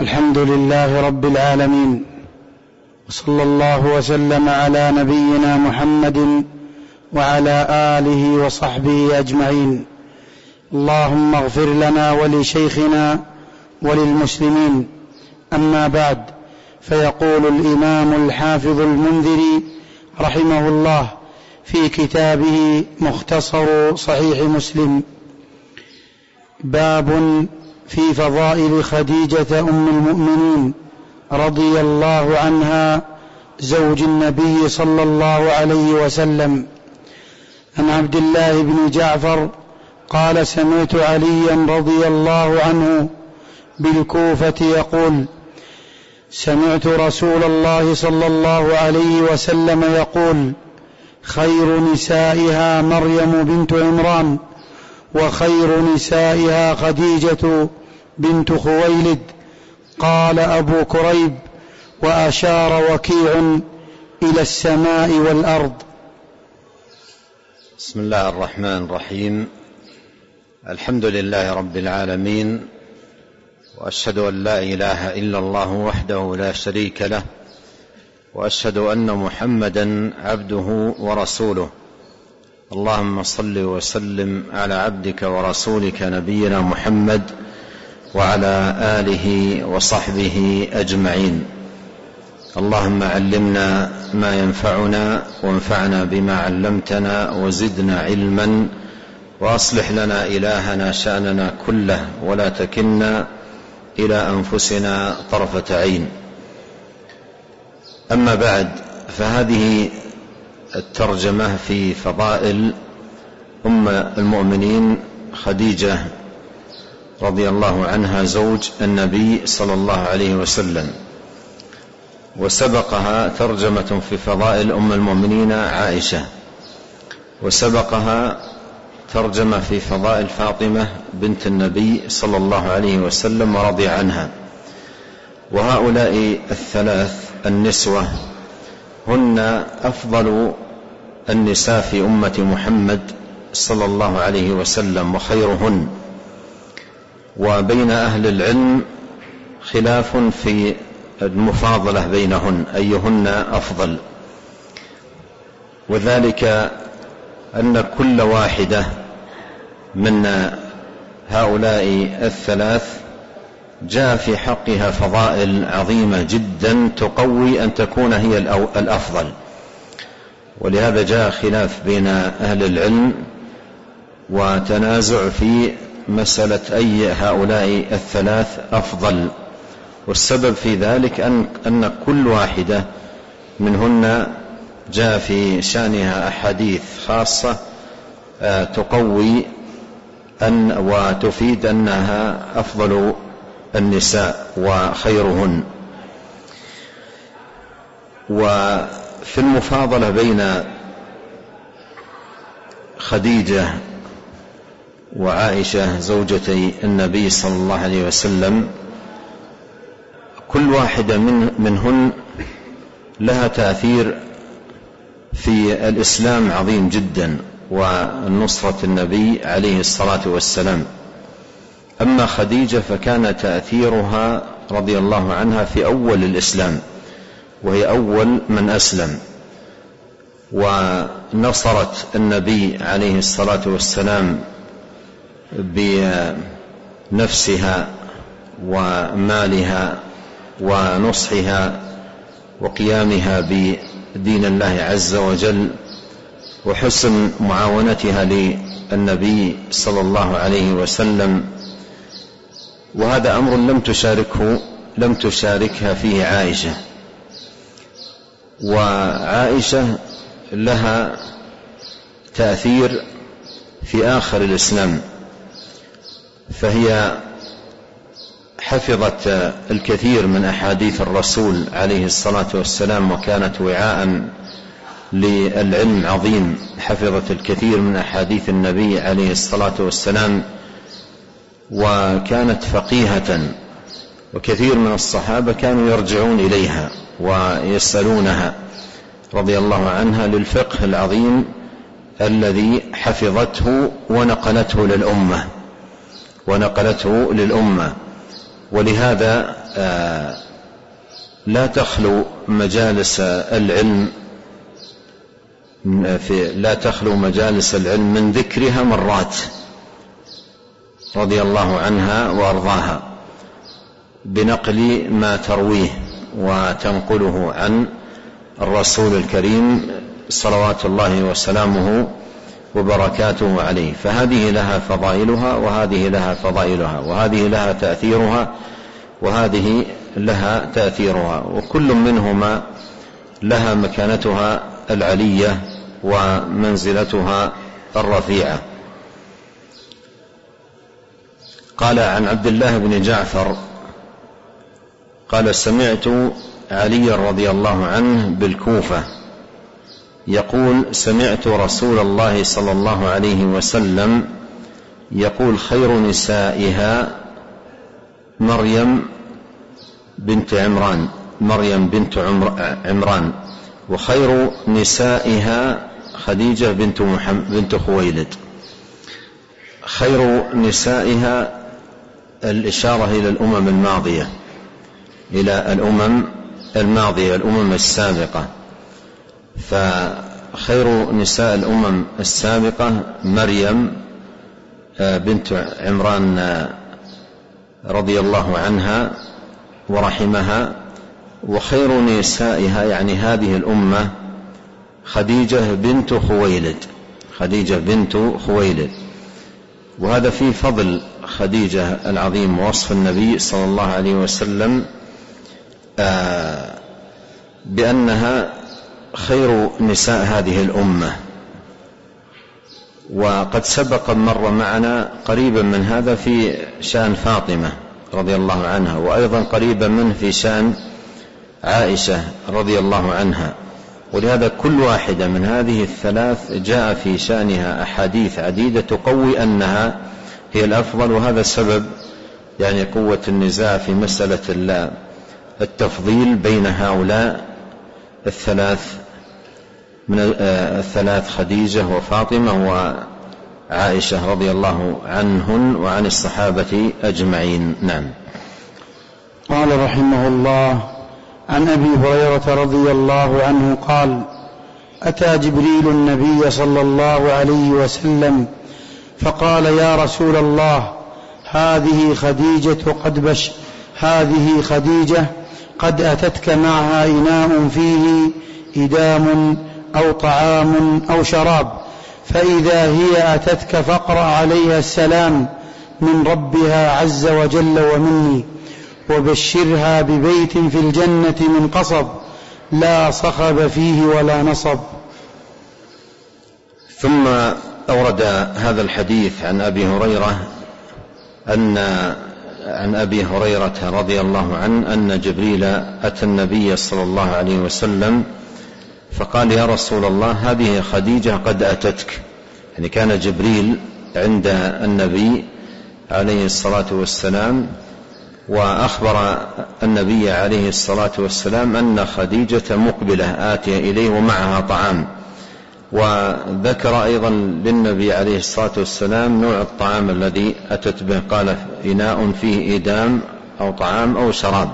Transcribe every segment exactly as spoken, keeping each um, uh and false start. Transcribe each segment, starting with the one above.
الحمد لله رب العالمين، وصلى الله وسلم على نبينا محمد وعلى آله وصحبه أجمعين. اللهم اغفر لنا ولشيخنا وللمسلمين. أما بعد، فيقول الإمام الحافظ المنذري رحمه الله في كتابه مختصر صحيح مسلم: باب في فضائل خديجة أم المؤمنين رضي الله عنها زوج النبي صلى الله عليه وسلم. عن عبد الله بن جعفر قال: سمعت عليا رضي الله عنه بالكوفة يقول: سمعت رسول الله صلى الله عليه وسلم يقول: خير نسائها مريم بنت عمران، وخير نسائها خديجة بنت خويلد. قال أبو كريب: وأشار وكيع إلى السماء والأرض. بسم الله الرحمن الرحيم. الحمد لله رب العالمين، وأشهد أن لا إله إلا الله وحده لا شريك له، وأشهد أن محمدا عبده ورسوله. اللهم صل وسلم على عبدك ورسولك نبينا محمد وعلى آله وصحبه أجمعين. اللهم علمنا ما ينفعنا، وانفعنا بما علمتنا، وزدنا علما، وأصلح لنا إلهنا شأننا كله، ولا تكلنا إلى أنفسنا طرفة عين. أما بعد، فهذه الترجمة في فضائل أم المؤمنين خديجة رضي الله عنها زوج النبي صلى الله عليه وسلم، وسبقها ترجمة في فضائل أم المؤمنين عائشة، وسبقها ترجمة في فضائل فاطمة بنت النبي صلى الله عليه وسلم ورضي عنها. وهؤلاء الثلاث النسوة هن أفضل النساء في أمة محمد صلى الله عليه وسلم وخيرهن. وبين أهل العلم خلاف في المفاضلة بينهن أيهن أفضل، وذلك أن كل واحدة من هؤلاء الثلاث جاء في حقها فضائل عظيمة جدا تقوي أن تكون هي الأفضل، ولهذا جاء خلاف بين أهل العلم وتنازع في مسألة أي هؤلاء الثلاث أفضل. والسبب في ذلك أن, أن كل واحدة منهن جاء في شأنها أحاديث خاصة تقوي أن وتفيد أنها أفضل النساء وخيرهن. وفي المفاضلة بين خديجة وعائشة زوجتي النبي صلى الله عليه وسلم، كل واحدة من منهن لها تأثير في الإسلام عظيم جدا والنصرة النبي عليه الصلاة والسلام. أما خديجة فكان تأثيرها رضي الله عنها في أول الإسلام، وهي أول من أسلم، ونصرت النبي عليه الصلاة والسلام بنفسها ومالها ونصحها وقيامها بدين الله عز وجل، وحسن معاونتها للنبي صلى الله عليه وسلم. وهذا أمر لم تشاركه لم تشاركها فيه عائشة. وعائشة لها تأثير في آخر الإسلام، فهي حفظت الكثير من أحاديث الرسول عليه الصلاة والسلام، وكانت وعاء للعلم عظيم، حفظت الكثير من أحاديث النبي عليه الصلاة والسلام، وكانت فقيهة، وكثير من الصحابة كانوا يرجعون إليها ويسألونها رضي الله عنها للفقه العظيم الذي حفظته ونقلته للأمة ونقلته للأمة ولهذا لا تخلو مجالس العلم في لا تخلو مجالس العلم من ذكرها مرات رضي الله عنها وأرضاها، بنقل ما ترويه وتنقله عن الرسول الكريم صلوات الله وسلامه وبركاته عليه. فهذه لها فضائلها وهذه لها فضائلها، وهذه لها تأثيرها وهذه لها تأثيرها، وكل منهما لها مكانتها العلية ومنزلتها الرفيعة. قال عن عبد الله بن جعفر قال: سمعت علي رضي الله عنه بالكوفة يقول: سمعت رسول الله صلى الله عليه وسلم يقول: خير نسائها مريم بنت عمران مريم بنت عمران وخير نسائها خديجة بنت محمد بنت خويلد. خير نسائها الإشارة إلى الأمم الماضية، إلى الأمم الماضية الأمم السابقة. فخير نساء الأمم السابقة مريم بنت عمران رضي الله عنها ورحمها، وخير نسائها يعني هذه الأمة خديجة بنت خويلد خديجة بنت خويلد. وهذا في فضل خديجة العظيم ووصف النبي صلى الله عليه وسلم بأنها خير نساء هذه الأمة. وقد سبق مر معنا قريبا من هذا في شأن فاطمة رضي الله عنها، وأيضا قريبا منه في شأن عائشة رضي الله عنها. ولهذا كل واحدة من هذه الثلاث جاء في شأنها أحاديث عديدة تقوي أنها هي الأفضل، وهذا سبب يعني قوة النزاع في مسألة التفضيل بين هؤلاء الثلاث من الثلاث خديجة وفاطمة وعائشة رضي الله عنهن وعن الصحابة أجمعين. نعم. قال رحمه الله: عن أبي هريرة رضي الله عنه قال: أتى جبريل النبي صلى الله عليه وسلم فقال: يا رسول الله، هذه خديجة قد بش هذه خديجة قد أتتك معها إناء فيه إدام أو طعام أو شراب، فإذا هي أتتك فاقرأ عليها السلام من ربها عز وجل ومني، وبشرها ببيت في الجنة من قصب لا صخب فيه ولا نصب. ثم أورد هذا الحديث عن أبي هريرة أن عن أبي هريرة رضي الله عنه أن جبريل أتى النبي صلى الله عليه وسلم فقال: يا رسول الله، هذه خديجة قد أتتك. يعني كان جبريل عند النبي عليه الصلاة والسلام وأخبر النبي عليه الصلاة والسلام أن خديجة مقبلة آتية إليه ومعها طعام، وذكر أيضا للنبي عليه الصلاة والسلام نوع الطعام الذي أتت به، قال: إناء فيه إدام أو طعام أو شراب.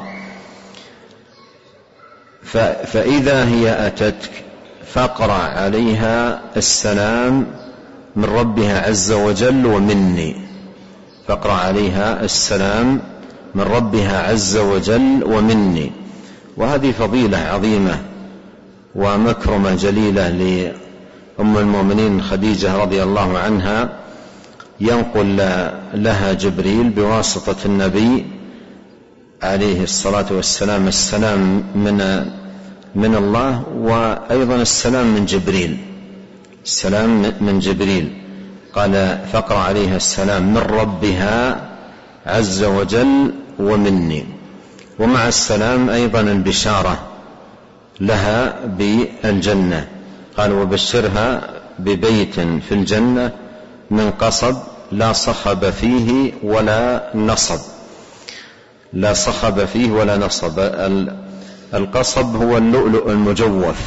فإذا هي أتتك فاقرأ عليها السلام من ربها عز وجل ومني. فاقرأ عليها السلام من ربها عز وجل ومني. وهذه فضيلة عظيمة ومكرمة جليلة لأم المؤمنين خديجة رضي الله عنها، ينقل لها جبريل بواسطة النبي عليه الصلاة والسلام السلام من من الله، وأيضا السلام من جبريل السلام من جبريل قال: فاقرأ عليها السلام من ربها عز وجل ومني. ومع السلام أيضا البشارة لها بالجنة، قال: وبشرها ببيت في الجنة من قصب لا صخب فيه ولا نصب. لا صخب فيه ولا نصب. القصب هو اللؤلؤ المجوف،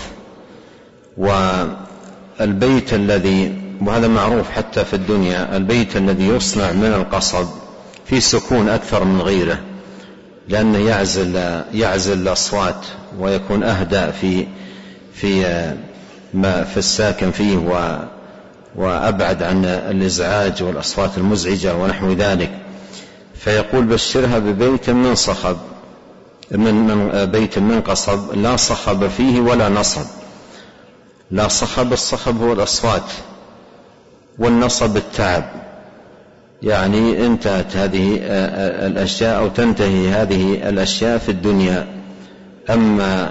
والبيت الذي، وهذا معروف حتى في الدنيا، البيت الذي يصنع من القصب في سكون أكثر من غيره، لأنه يعزل يعزل الأصوات ويكون أهدأ في في ما في الساكن فيه وأبعد عن الإزعاج والأصوات المزعجة ونحو ذلك. فيقول بشرها ببيت من صخب من بيت من قصب لا صخب فيه ولا نصب. لا صخب، الصخب هو الأصوات، والنصب التعب، يعني انتهت هذه الأشياء أو تنتهي هذه الأشياء في الدنيا. أما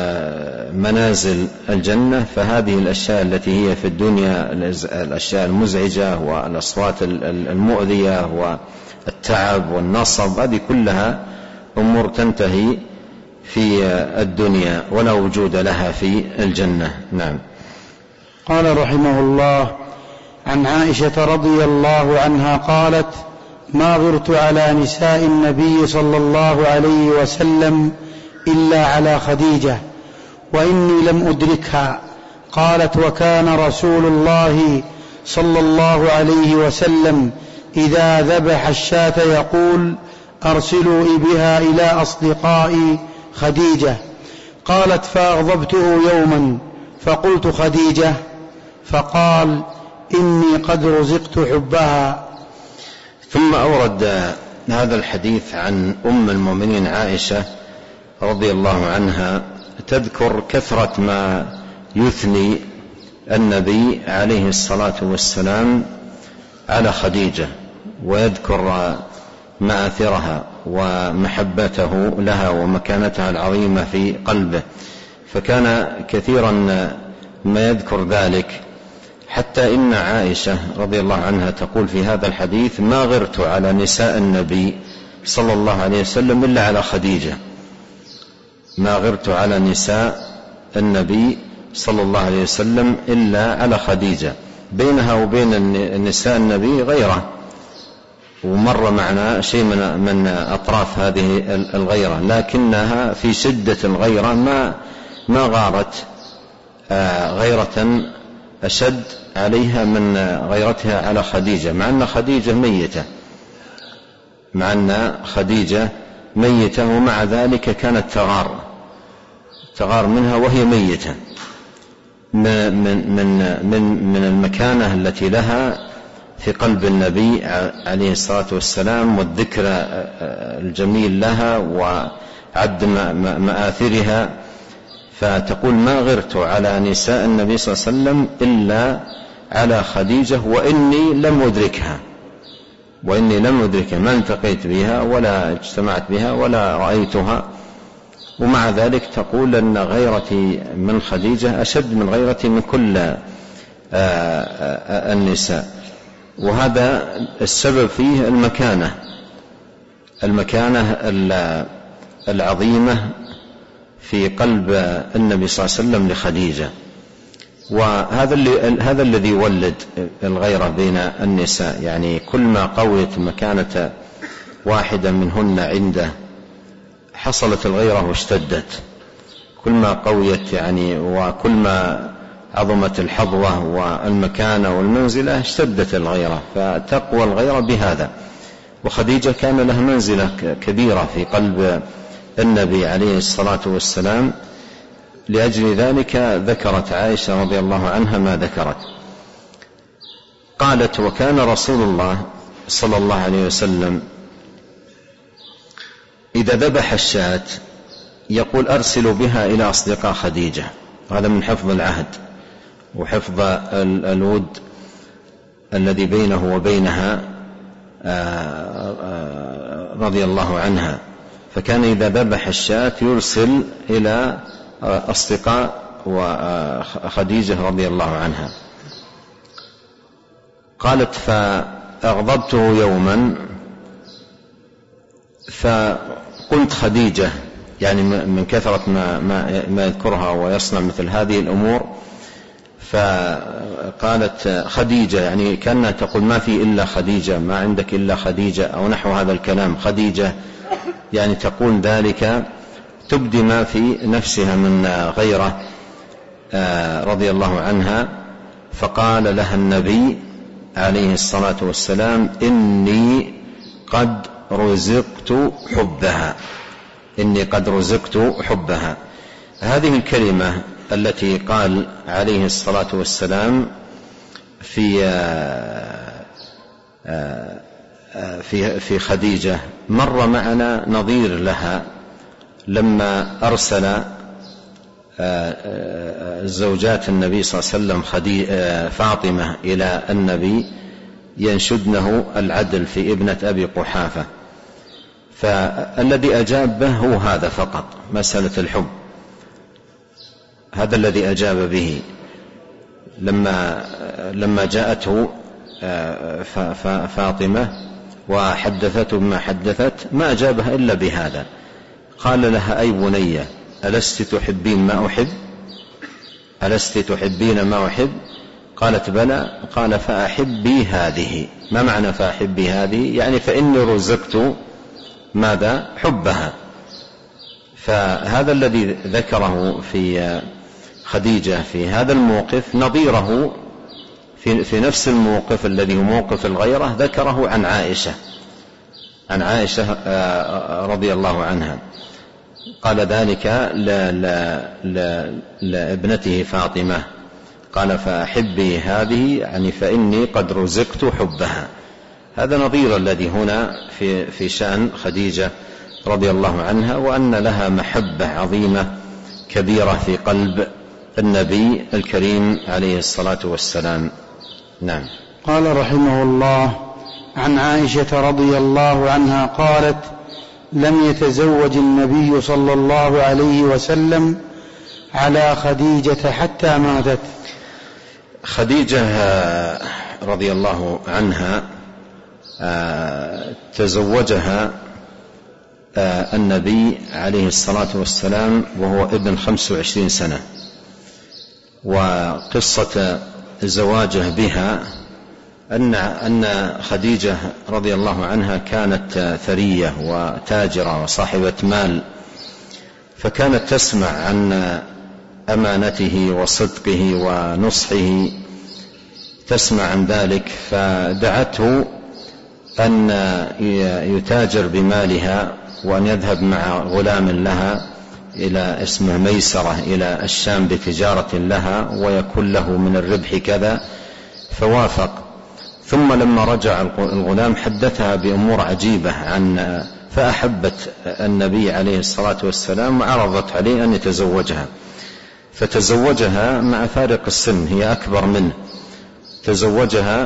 منازل الجنة فهذه الأشياء التي هي في الدنيا الأشياء المزعجة والأصوات المؤذية والتعب والنصب، هذه كلها أمور تنتهي في الدنيا ولا وجود لها في الجنة. نعم. قال رحمه الله: عن عائشة رضي الله عنها قالت: ما غرت على نساء النبي صلى الله عليه وسلم إلا على خديجة وإني لم أدركها. قالت: وكان رسول الله صلى الله عليه وسلم إذا ذبح الشاة يقول: أرسلوا بها إلى أصدقائي خديجة. قالت: فأغضبته يوما فقلت: خديجة؟ فقال: إني قد رزقت حبها. ثم أورد هذا الحديث عن أم المؤمنين عائشة رضي الله عنها تذكر كثرة ما يثني النبي عليه الصلاة والسلام على خديجة، ويذكر مآثرها ومحبته لها ومكانتها العظيمة في قلبه، فكان كثيرا ما يذكر ذلك، حتى إن عائشة رضي الله عنها تقول في هذا الحديث: ما غرت على نساء النبي صلى الله عليه وسلم إلا على خديجة. ما غرت على نساء النبي صلى الله عليه وسلم إلا على خديجة. بينها وبين النساء النبي غيرة، ومر معنا شيء من من أطراف هذه الغيرة، لكنها في شدة الغيرة ما ما غارت غيرة أشد عليها من غيرتها على خديجة، مع أن خديجة ميتة مع أن خديجة ميتة ومع ذلك كانت تغار تغار منها وهي ميتة من من من من المكانة التي لها في قلب النبي عليه الصلاة والسلام، والذكر الجميل لها وعد مآثرها. فتقول: ما غرت على نساء النبي صلى الله عليه وسلم إلا على خديجة وإني لم أدركها وإني لم أدركها ما التقيت بها ولا اجتمعت بها ولا رأيتها. ومع ذلك تقول أن غيرتي من خديجة أشد من غيرتي من كل النساء. وهذا السبب فيه المكانة المكانة العظيمة في قلب النبي صلى الله عليه وسلم لخديجة، وهذا اللي هذا الذي يولد الغيرة بين النساء. يعني كل ما قويت مكانة واحدة منهن عنده حصلت الغيرة واشتدت، كل ما قويت يعني وكل ما عظمت الحظوة والمكانة والمنزلة اشتدت الغيرة، فتقوى الغيرة بهذا. وخديجة كان لها منزلة كبيرة في قلب النبي عليه الصلاة والسلام، لأجل ذلك ذكرت عائشة رضي الله عنها ما ذكرت. قالت: وكان رسول الله صلى الله عليه وسلم إذا ذبح الشاة يقول: أرسلوا بها إلى أصدقاء خديجة. هذا من حفظ العهد وحفظ الود الذي بينه وبينها رضي الله عنها. فكان إذا ذبح الشاة يرسل إلى أصدقاء وخديجة رضي الله عنها. قالت: فأغضبته يوما فقلت خديجة، يعني من كثرة ما, ما, ما يذكرها ويصنع مثل هذه الأمور. فقالت خديجة، يعني كأنها تقول: ما في إلا خديجة، ما عندك إلا خديجة، أو نحو هذا الكلام. خديجة يعني تقول ذلك تبدي ما في نفسها من غيرة رضي الله عنها. فقال لها النبي عليه الصلاة والسلام: إني قد رزقت حبها إني قد رزقت حبها. هذه الكلمة التي قال عليه الصلاة والسلام في في في خديجة مر معنا نظير لها لما أرسل زوجات النبي صلى الله عليه وسلم فاطمة إلى النبي ينشدنه العدل في ابنة أبي قحافة، فالذي أجاب به هو هذا فقط، مسألة الحب، هذا الذي أجاب به لما لما جاءته فاطمة وحدثته بما حدثت ما أجابها إلا بهذا. قال لها: أي بنية ألست تحبين ما أحب؟ ألست تحبين ما أحب؟ قالت: بلى. قال: فأحبي هذه. ما معنى فأحبي هذه؟ يعني فإني رزقت ماذا؟ حبها. فهذا الذي ذكره في خديجة في هذا الموقف نظيره في, في نفس الموقف الذي هو موقف الغيرة ذكره عن عائشة عن عائشة رضي الله عنها. قال ذلك لابنته فاطمة، قال: فأحبي هذه، يعني فإني قد رزقت حبها. هذا نظير الذي هنا في, في شأن خديجة رضي الله عنها، وأن لها محبة عظيمة كبيرة في قلب النبي الكريم عليه الصلاة والسلام. نعم. قال رحمه الله: عن عائشة رضي الله عنها قالت: لم يتزوج النبي صلى الله عليه وسلم على خديجة حتى ماتت. خديجة رضي الله عنها تزوجها النبي عليه الصلاة والسلام وهو ابن خمس وعشرين سنة، وقصة زواجه بها أن أن خديجة رضي الله عنها كانت ثرية وتاجرة وصاحبة مال، فكانت تسمع عن أمانته وصدقه ونصحه، تسمع عن ذلك، فدعته أن يتاجر بمالها وأن يذهب مع غلام لها إلى اسمه ميسرة إلى الشام بتجارة لها ويكون له من الربح كذا، فوافق. ثم لما رجع الغلام حدثها بأمور عجيبة عن فأحبت النبي عليه الصلاة والسلام وعرضت عليه أن يتزوجها، فتزوجها مع فارق السن، هي أكبر منه، تزوجها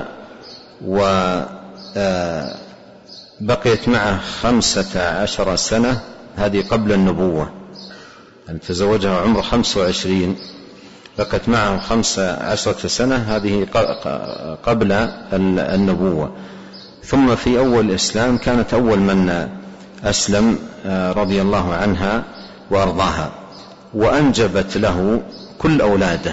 وبقيت معه خمسة عشر سنة، هذه قبل النبوة، يعني تزوجها عمر خمس وعشرين، بقت معه خمسة عشرة سنة، هذه قبل النبوة. ثم في أول الإسلام كانت أول من أسلم رضي الله عنها وأرضاها، وأنجبت له كل أولاده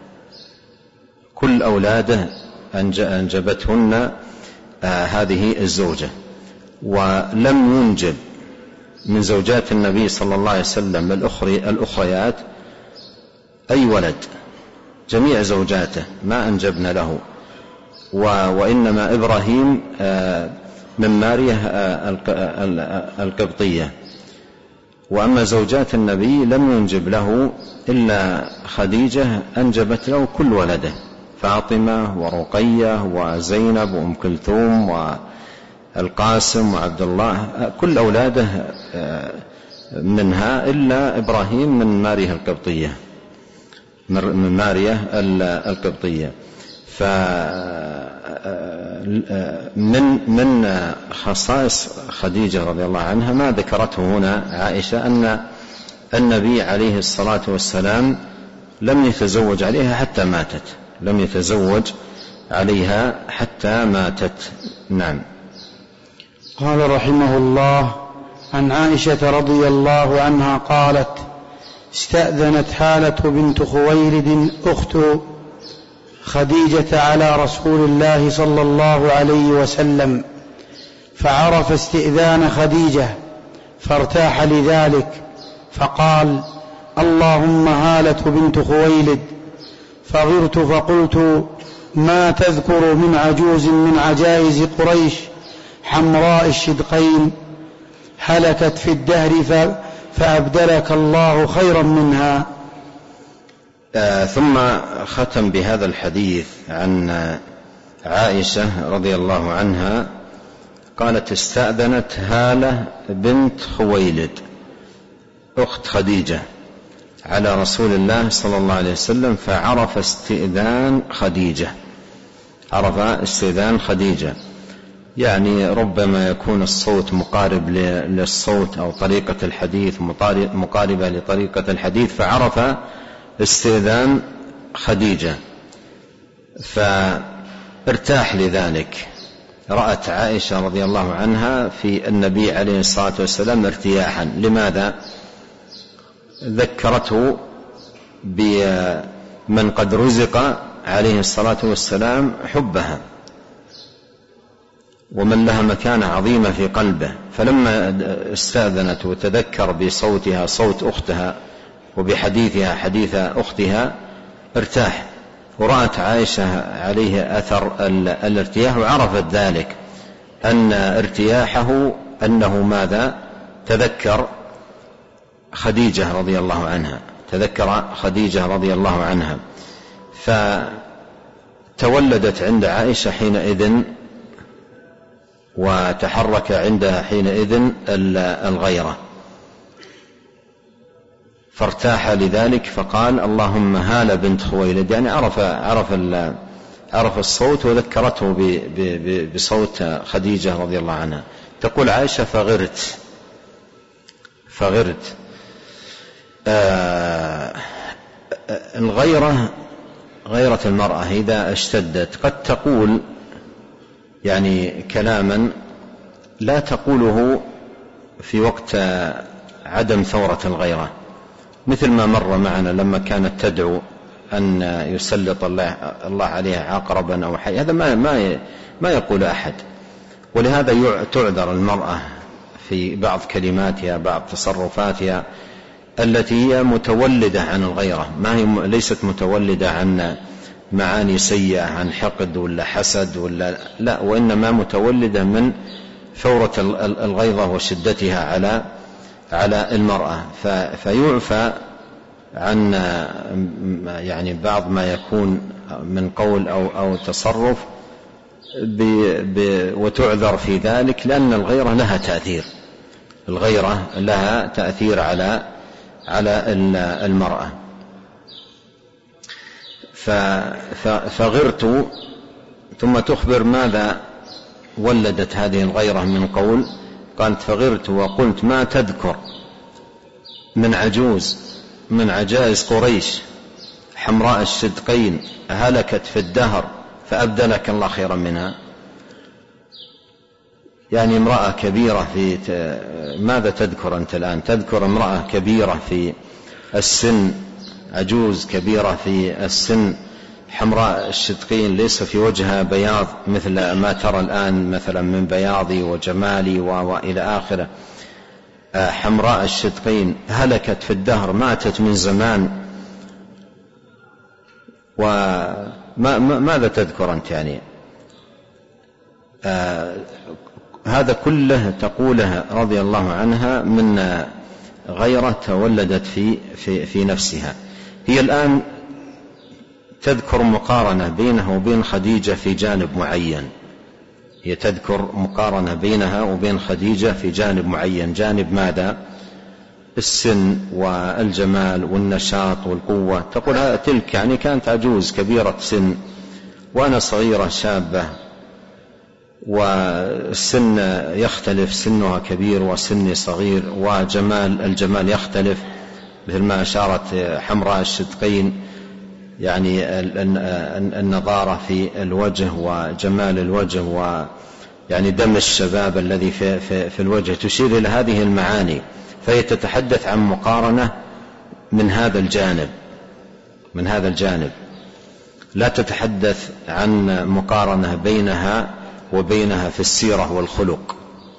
كل أولاده أنجبتهن هذه الزوجة، ولم ينجب من زوجات النبي صلى الله عليه وسلم الأخريات أي ولد، جميع زوجاته ما أنجبن له، وإنما إبراهيم من مارية القبطية، وأما زوجات النبي لم ينجب له إلا خديجة أنجبت له كل ولده، فاطمة ورقية وزينب وأم كلثوم والقاسم وعبد الله، كل أولاده منها إلا إبراهيم من مارية القبطية من مارية القبطية. فمن من خصائص خديجة رضي الله عنها ما ذكرته هنا عائشة أن النبي عليه الصلاة والسلام لم يتزوج عليها حتى ماتت، لم يتزوج عليها حتى ماتت. نعم. قال رحمه الله: عن عائشة رضي الله عنها قالت: استأذنت هالة بنت خويلد أخت خديجة على رسول الله صلى الله عليه وسلم، فعرف استئذان خديجة فارتاح لذلك، فقال: اللهم هالة بنت خويلد. فغرت فقلت: ما تذكر من عجوز من عجائز قريش حمراء الشدقين هلكت في الدهر فأبدلك الله خيرا منها. آه ثم ختم بهذا الحديث عن عائشة رضي الله عنها قالت: استأذنت هالة بنت خويلد أخت خديجة على رسول الله صلى الله عليه وسلم فعرف استئذان خديجة عرف استئذان خديجة يعني ربما يكون الصوت مقارب للصوت أو طريقة الحديث مقاربة لطريقة الحديث، فعرف استئذان خديجة فارتاح لذلك. رأت عائشة رضي الله عنها في النبي عليه الصلاة والسلام ارتياحا. لماذا؟ ذكرته بمن قد رزق عليه الصلاة والسلام حبها ومن لها مكانة عظيمة في قلبه، فلما استأذنت وتذكر بصوتها صوت أختها وبحديثها حديث أختها ارتاح. ورأت عائشة عليه أثر الارتياح وعرفت ذلك أن ارتياحه أنه ماذا؟ تذكر خديجة رضي الله عنها تذكر خديجة رضي الله عنها فتولدت عند عائشة حينئذ وتحرك عندها حينئذ الغيرة، فارتاح لذلك فقال: اللهم هالة بنت خويلد، يعني عرف عرف عرف الصوت وذكرته بصوت خديجة رضي الله عنها. تقول عائشة: فغرت فغرت آه الغيرة غيرة المرأة إذا اشتدت قد تقول يعني كلاما لا تقوله في وقت عدم ثورة الغيرة، مثل ما مر معنا لما كانت تدعو أن يسلط الله, الله عليها عقربا أو حي، هذا ما, ما, ما يقول أحد. ولهذا تعذر المرأة في بعض كلماتها بعض تصرفاتها التي هي متولدة عن الغيرة، ما هي ليست متولدة عن معاني سيئة عن حقد ولا حسد ولا لا، وإنما متولدة من ثورة الغيظة وشدتها على على المرأة. فيعفى عن يعني بعض ما يكون من قول أو, أو تصرف وتعذر في ذلك، لأن الغيرة لها تأثير الغيرة لها تأثير على على المرأة. فغرت، ثم تخبر ماذا ولدت هذه الغيرة من قول. قالت: فغرت وقلت: ما تذكر من عجوز من عجائز قريش حمراء الشدقين هلكت في الدهر فأبدلك الله خيرا منها. يعني امرأة كبيرة في ماذا تذكر أنت الآن؟ تذكر امرأة كبيرة في السن، عجوز كبيرة في السن حمراء الشدقين ليس في وجهها بياض مثل ما ترى الآن مثلا من بياضي وجمالي وإلى آخره، حمراء الشدقين هلكت في الدهر ماتت من زمان. وماذا تذكر أنت يعني؟ آه هذا كله تقوله رضي الله عنها من غيرة تولدت في, في, في نفسها. هي الآن تذكر مقارنة بينها وبين خديجة في جانب معين، هي تذكر مقارنة بينها وبين خديجة في جانب معين. جانب ماذا؟ السن والجمال والنشاط والقوة. تقول تلك يعني كانت عجوز كبيرة سن وأنا صغيرة شابة، والسن يختلف، سنها كبير وسني صغير، وجمال الجمال يختلف مثل ما أشارت حمراء الشدقين، يعني النضارة في الوجه وجمال الوجه ويعني دم الشباب الذي في, في, في الوجه، تشير إلى هذه المعاني. فهي تتحدث عن مقارنة من هذا الجانب من هذا الجانب لا تتحدث عن مقارنة بينها وبينها في السيرة والخلق،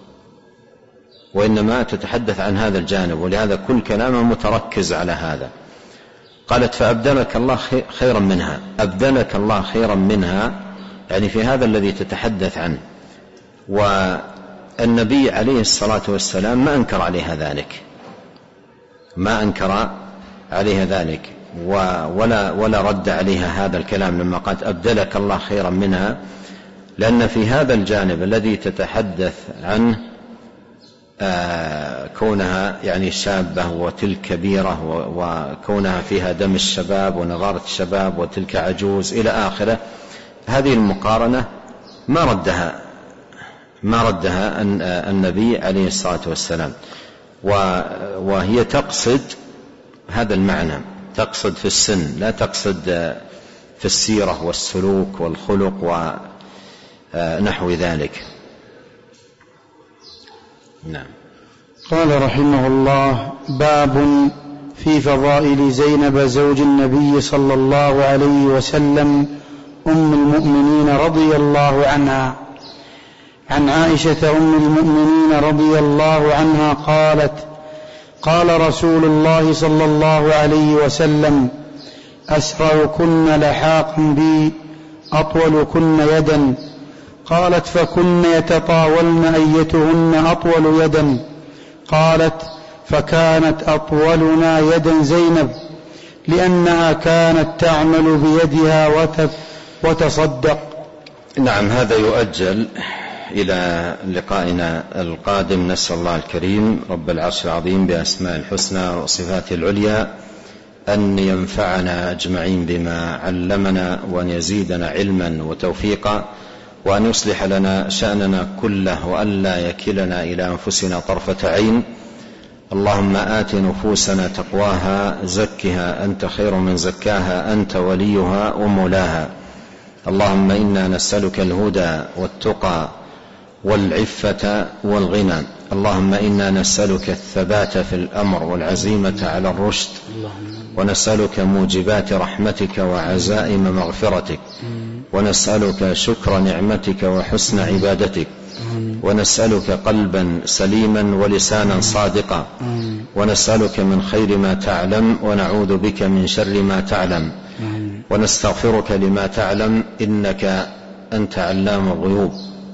وإنما تتحدث عن هذا الجانب، ولهذا كل كلامه متركز على هذا. قالت: فأبدلك الله خيرا منها. أبدلك الله خيرا منها يعني في هذا الذي تتحدث عنه. والنبي عليه الصلاة والسلام ما أنكر عليها ذلك، ما أنكر عليها ذلك ولا, ولا رد عليها هذا الكلام لما قالت أبدلك الله خيرا منها، لأن في هذا الجانب الذي تتحدث عنه آه كونها يعني شابة وتلك كبيرة وكونها فيها دم الشباب ونضارة الشباب وتلك عجوز إلى آخره، هذه المقارنة ما ردها ما ردها النبي عليه الصلاة والسلام، وهي تقصد هذا المعنى، تقصد في السن، لا تقصد في السيرة والسلوك والخلق ونحو ذلك. نعم. قال رحمه الله: باب في فضائل زينب زوج النبي صلى الله عليه وسلم أم المؤمنين رضي الله عنها. عن عائشة أم المؤمنين رضي الله عنها قالت: قال رسول الله صلى الله عليه وسلم: أسرعكن لحاقا بي أطولكن يدا. قالت: فكن يتطاولن أيتهن أطول يدا. قالت: فكانت أطولنا يدا زينب، لأنها كانت تعمل بيدها وتصدق. نعم، هذا يؤجل إلى لقائنا القادم. نسأل الله الكريم رب العرش العظيم بأسماء الحسنى وصفاته العليا أن ينفعنا أجمعين بما علمنا، وأن يزيدنا علما وتوفيقا، وأن يصلح لنا شأننا كله، وأن لا يكلنا إلى أنفسنا طرفة عين. اللهم آت نفوسنا تقواها، زكها أنت خير من زكاها، أنت وليها ومولاها. اللهم إنا نسألك الهدى والتقى والعفة والغنى. اللهم إنا نسألك الثبات في الأمر والعزيمة على الرشد، ونسألك موجبات رحمتك وعزائم مغفرتك، ونسألك شكر نعمتك وحسن عبادتك، ونسألك قلبا سليما ولسانا صادقا، ونسألك من خير ما تعلم، ونعوذ بك من شر ما تعلم، ونستغفرك لما تعلم، إنك أنت علام الغيوب.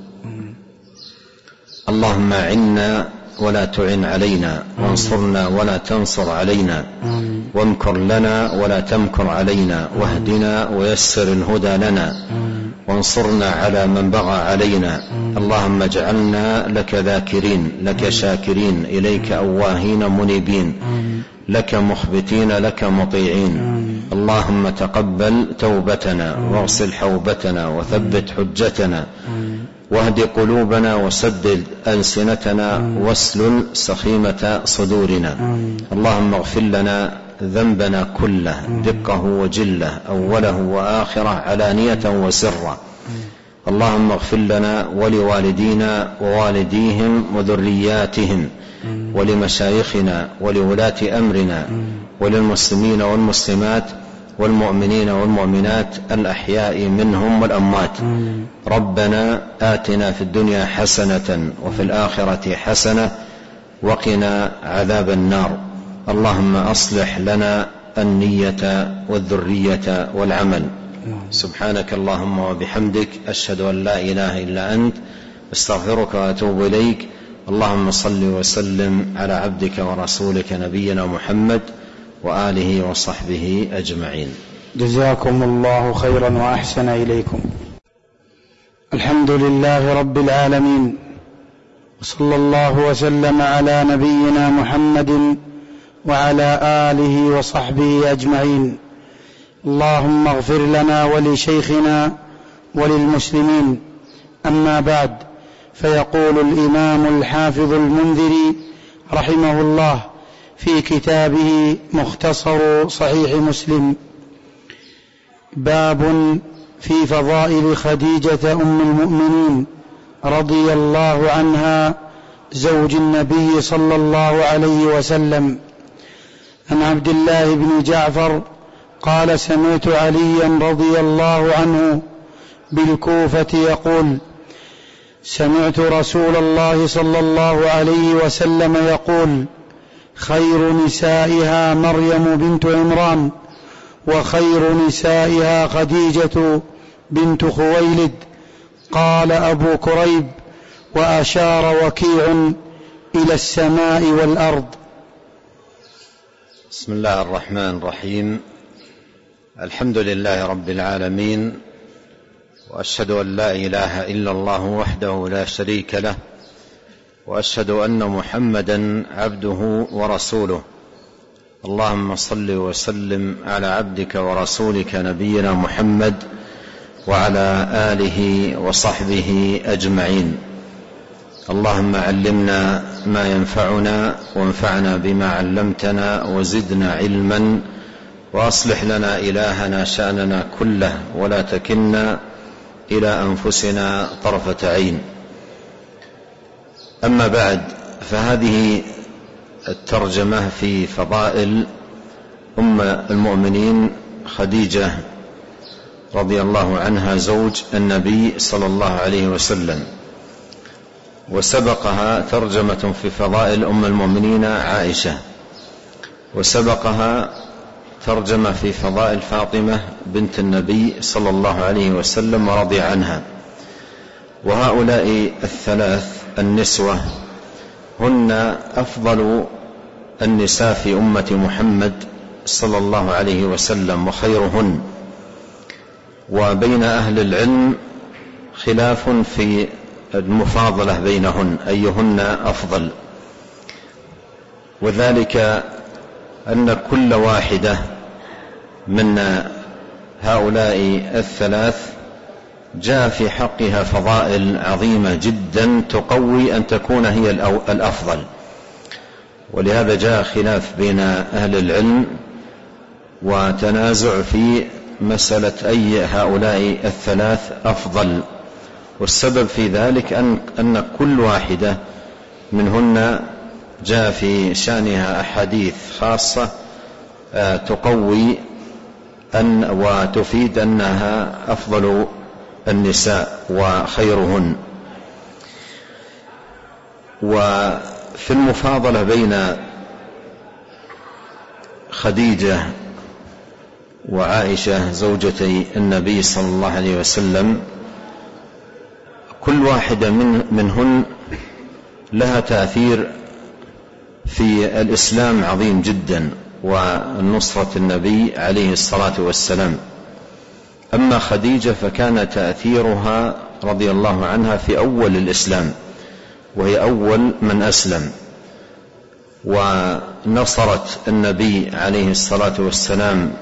اللهم أعنا ولا تعن علينا، وانصرنا ولا تنصر علينا، وامكر لنا ولا تمكر علينا، واهدنا ويسر الهدى لنا، وانصرنا على من بغى علينا. اللهم اجعلنا لك ذاكرين، لك شاكرين، إليك أواهين منيبين، لك مخبتين، لك مطيعين. اللهم تقبل توبتنا، واغسل حوبتنا، وثبت حجتنا، واهد قلوبنا، وسدد ألسنتنا، واسلل سخيمة صدورنا. اللهم اغفر لنا ذنبنا كله، دقه وجله، أوله وآخره، علانية وسرا. اللهم اغفر لنا ولوالدينا ووالديهم وذرياتهم، ولمشايخنا ولولاة أمرنا، وللمسلمين والمسلمات والمؤمنين والمؤمنات الأحياء منهم والأموات. ربنا آتنا في الدنيا حسنة وفي الآخرة حسنة وقنا عذاب النار. اللهم أصلح لنا النية والذرية والعمل. سبحانك اللهم وبحمدك، أشهد أن لا إله إلا أنت، استغفرك وأتوب إليك. اللهم صل وسلم على عبدك ورسولك نبينا محمد وآله وصحبه أجمعين. جزاكم الله خيرا وأحسن إليكم. الحمد لله رب العالمين، وصلى الله وسلم على نبينا محمد وعلى آله وصحبه أجمعين. اللهم اغفر لنا ولشيخنا وللمسلمين. أما بعد، فيقول الإمام الحافظ المنذري رحمه الله في كتابه مختصر صحيح مسلم: باب في فضائل خديجة أم المؤمنين رضي الله عنها زوج النبي صلى الله عليه وسلم. عن عبد الله بن جعفر قال: سمعت عليا رضي الله عنه بالكوفة يقول: سمعت رسول الله صلى الله عليه وسلم يقول: خير نسائها مريم بنت عمران، وخير نسائها خديجة بنت خويلد. قال أبو كريب: وأشار وكيع إلى السماء والأرض. بسم الله الرحمن الرحيم. الحمد لله رب العالمين، وأشهد أن لا إله إلا الله وحده لا شريك له، وأشهد أن محمدا عبده ورسوله. اللهم صل وسلم على عبدك ورسولك نبينا محمد وعلى آله وصحبه أجمعين. اللهم علمنا ما ينفعنا وانفعنا بما علمتنا وزدنا علما، وأصلح لنا إلهنا شأننا كله، ولا تكلنا إلى أنفسنا طرفة عين. أما بعد، فهذه الترجمة في فضائل أم المؤمنين خديجة رضي الله عنها زوج النبي صلى الله عليه وسلم، وسبقها ترجمة في فضائل أم المؤمنين عائشة، وسبقها ترجمة في فضائل فاطمة بنت النبي صلى الله عليه وسلم ورضي عنها. وهؤلاء الثلاث النسوة هن أفضل النساء في أمة محمد صلى الله عليه وسلم وخيرهن. وبين أهل العلم خلاف في المفاضلة بينهن أيهن أفضل، وذلك أن كل واحدة من هؤلاء الثلاث جاء في حقها فضائل عظيمة جدا تقوي أن تكون هي الأفضل، ولهذا جاء خلاف بين أهل العلم وتنازع في مسألة أي هؤلاء الثلاث أفضل. والسبب في ذلك أن, أن كل واحدة منهن جاء في شأنها أحاديث خاصة تقوي أن وتفيد أنها أفضل النساء وخيرهن. وفي المفاضلة بين خديجة وعائشة زوجتي النبي صلى الله عليه وسلم، كل واحدة من منهن لها تأثير في الإسلام عظيم جدا ونصرة النبي عليه الصلاة والسلام. أما خديجة فكان تأثيرها رضي الله عنها في أول الإسلام، وهي أول من أسلم، ونصرت النبي عليه الصلاة والسلام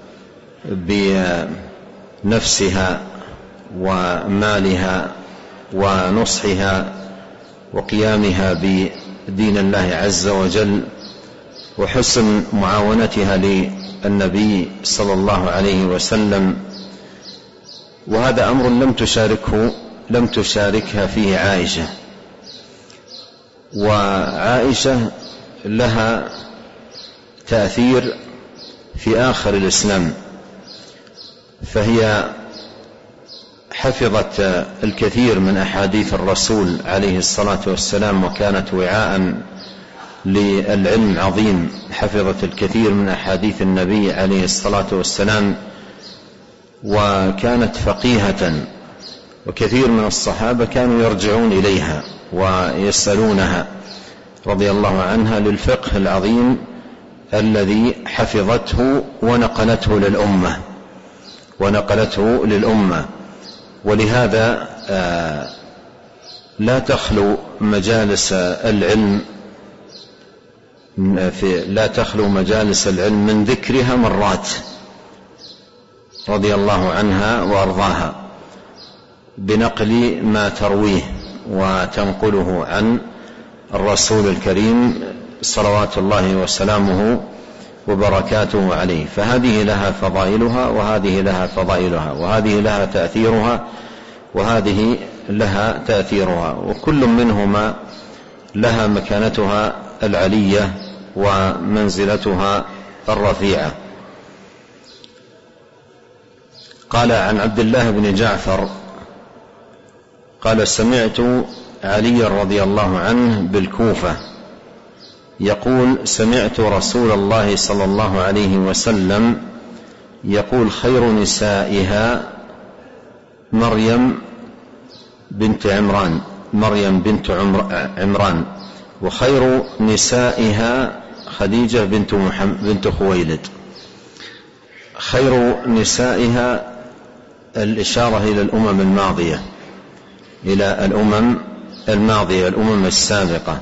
بنفسها ومالها ونصحها وقيامها بدين الله عز وجل، وحسن معاونتها للنبي صلى الله عليه وسلم. وهذا أمر لم تشاركه لم تشاركها فيه عائشة. وعائشة لها تأثير في آخر الإسلام، فهي حفظت الكثير من أحاديث الرسول عليه الصلاة والسلام، وكانت وعاء للعلم عظيم، حفظت الكثير من أحاديث النبي عليه الصلاة والسلام، وكانت فقيهة، وكثير من الصحابة كانوا يرجعون إليها ويسألونها رضي الله عنها للفقه العظيم الذي حفظته ونقلته للأمة ونقلته للأمة. ولهذا لا تخلو مجالس العلم في لا تخلو مجالس العلم من ذكرها مرات رضي الله عنها وأرضاها، بنقل ما ترويه وتنقله عن الرسول الكريم صلوات الله وسلامه وبركاته عليه. فهذه لها فضائلها وهذه لها فضائلها، وهذه لها تأثيرها وهذه لها تأثيرها، وكل منهما لها مكانتها العلية ومنزلتها الرفيعة. قال عن عبد الله بن جعفر قال: سمعت علي رضي الله عنه بالكوفة يقول: سمعت رسول الله صلى الله عليه وسلم يقول: خير نسائها مريم بنت عمران مريم بنت عمران، وخير نسائها خديجة بنت, بنت خويلد. خير نسائها الإشارة إلى الأمم الماضية، إلى الأمم الماضية الأمم السابقة.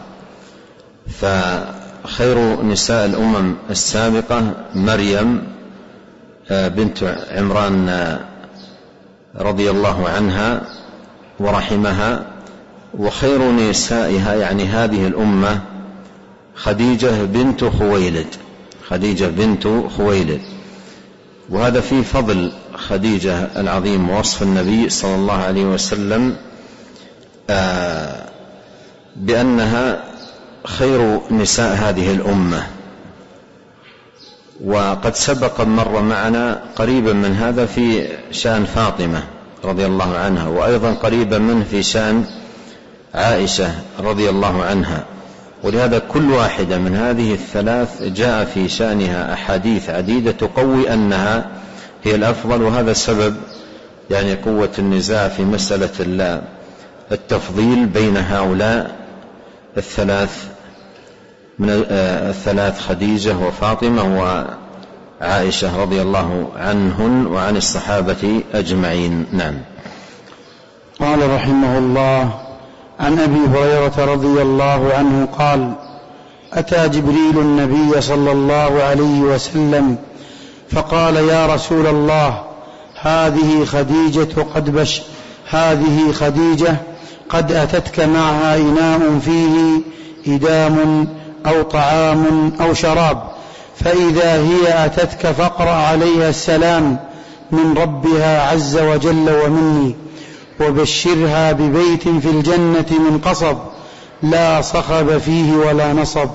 فخير نساء الأمم السابقة مريم بنت عمران رضي الله عنها ورحمها، وخير نسائها يعني هذه الأمة خديجة بنت خويلد، خديجة بنت خويلد. وهذا في فضل خديجة العظيم ووصف النبي صلى الله عليه وسلم بأنها خير نساء هذه الأمة. وقد سبق مر معنا قريبا من هذا في شأن فاطمة رضي الله عنها، وأيضا قريبا منه في شأن عائشة رضي الله عنها. ولهذا كل واحدة من هذه الثلاث جاء في شأنها أحاديث عديدة تقوي أنها هي الأفضل. وهذا سبب يعني قوة النزاع في مسألة التفضيل بين هؤلاء الثلاث من الثلاث خديجة وفاطمة وعائشة رضي الله عنهن وعن الصحابة أجمعين. نعم. قال رحمه الله: عن أبي هريرة رضي الله عنه قال: أتى جبريل النبي صلى الله عليه وسلم فقال: يا رسول الله، هذه خديجة قد بش هذه خديجة قد أتتك معها إناء فيه إدام أو طعام أو شراب، فإذا هي أتتك فاقرأ عليها السلام من ربها عز وجل ومني، وبشرها ببيت في الجنة من قصب لا صخب فيه ولا نصب.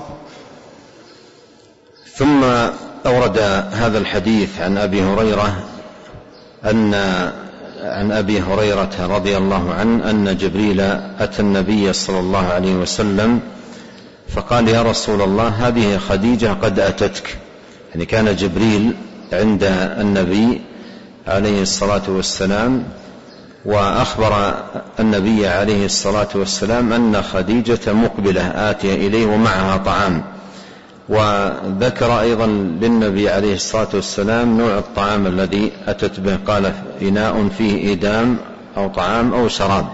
ثم أورد هذا الحديث عن أبي هريرة أن عن أبي هريرة رضي الله عنه أن جبريل أتى النبي صلى الله عليه وسلم فقال: يا رسول الله، هذه خديجة قد أتتك. يعني كان جبريل عند النبي عليه الصلاة والسلام وأخبر النبي عليه الصلاة والسلام أن خديجة مقبلة آتية إليه ومعها طعام، وذكر أيضا للنبي عليه الصلاة والسلام نوع الطعام الذي أتت به، قال: إناء فيه إدام أو طعام أو شراب.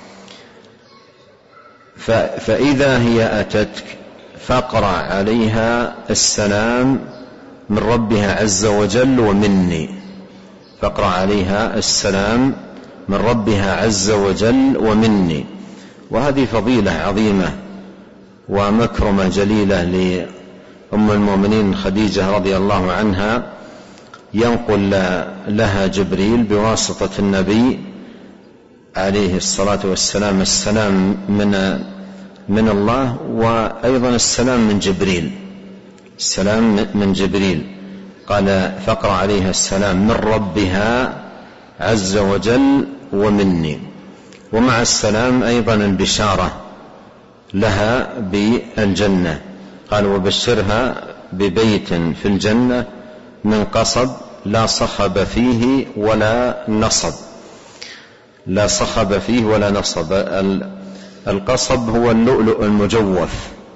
فإذا هي أتتك فاقرأ عليها السلام من ربها عز وجل ومني، فاقرأ عليها السلام من ربها عز وجل ومني. وهذه فضيلة عظيمة ومكرمة جليلة لأم المؤمنين خديجة رضي الله عنها، ينقل لها جبريل بواسطة النبي عليه الصلاة والسلام السلام من من الله، وأيضا السلام من جبريل، السلام من جبريل. قال: فاقرأ عليها السلام من ربها عز وجل ومني. ومع السلام أيضا البشارة لها بالجنة. قال: وبشرها ببيت في الجنة من قصب لا صخب فيه ولا نصب. لا صخب فيه ولا نصب. القصب هو اللؤلؤ المجوف،